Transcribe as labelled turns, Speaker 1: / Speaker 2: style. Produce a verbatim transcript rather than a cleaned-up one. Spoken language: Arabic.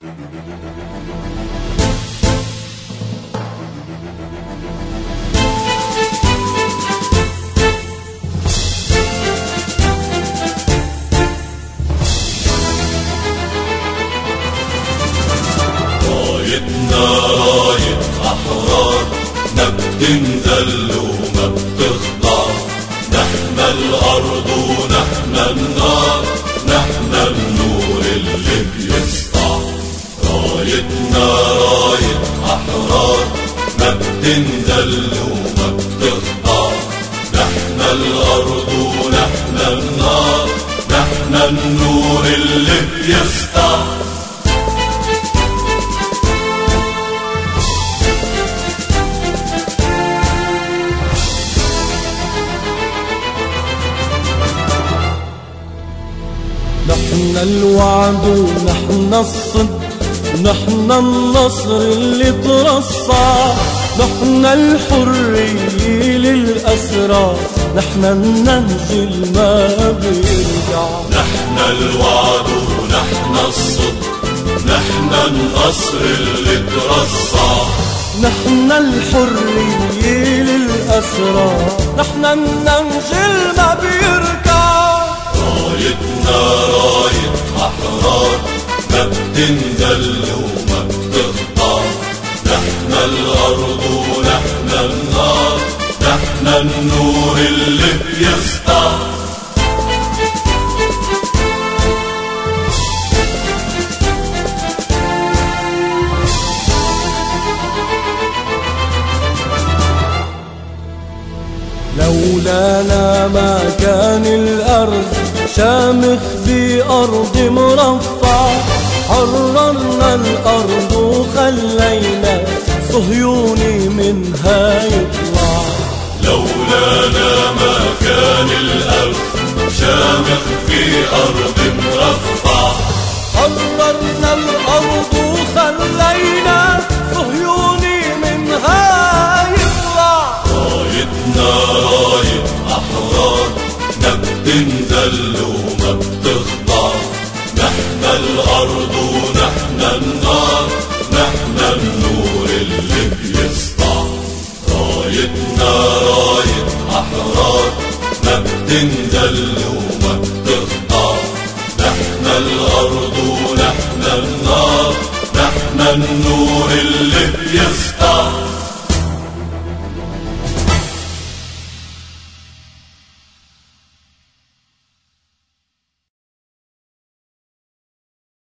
Speaker 1: رايتنا راية أحرار ما بتنزل وما بتخضع، نحن الأرض ونحن النار، نحن النور اللي بيسطع. رايتنا راية أحرار ما بتنزل وما بتخضع، نحن الأرض ونحن النار، نحن النور اللي بيسطع.
Speaker 2: نحن الوعد ونحن الصدق، نحن النصر اللي ترصع، نحن الحرية للأسرى، نحن النهج اللي ما بيرجع.
Speaker 1: نحن الوعد ونحن الصدق، نحن النصر اللي ترصع،
Speaker 2: نحن الحرية للأسرى، نحن النهج اللي ما بيرجع.
Speaker 1: رايتنا راية أحرار ما بتنزل وما بتخضع، نحن الأرض ونحن النار، نحن النور اللي بيسطع.
Speaker 2: لولانا ما كان الأرض شامخ بأرض مرفع، حررنا الأرض وخلينا صهيوني منها يطلع.
Speaker 1: لولانا ما كان الأرض شامخ في أرض مرفع،
Speaker 2: حررنا الأرض وخلينا صهيوني منها يطلع.
Speaker 1: رايتنا راية أحرار ما بتنزل وما بتخضع، نحن الأرض ونحن النار، نحن النور اللي بيسطع. رايتنا راية أحرار ما بتنزل وما بتخضع، نحن الأرض ونحن النار، نحن النور اللي بيسطع.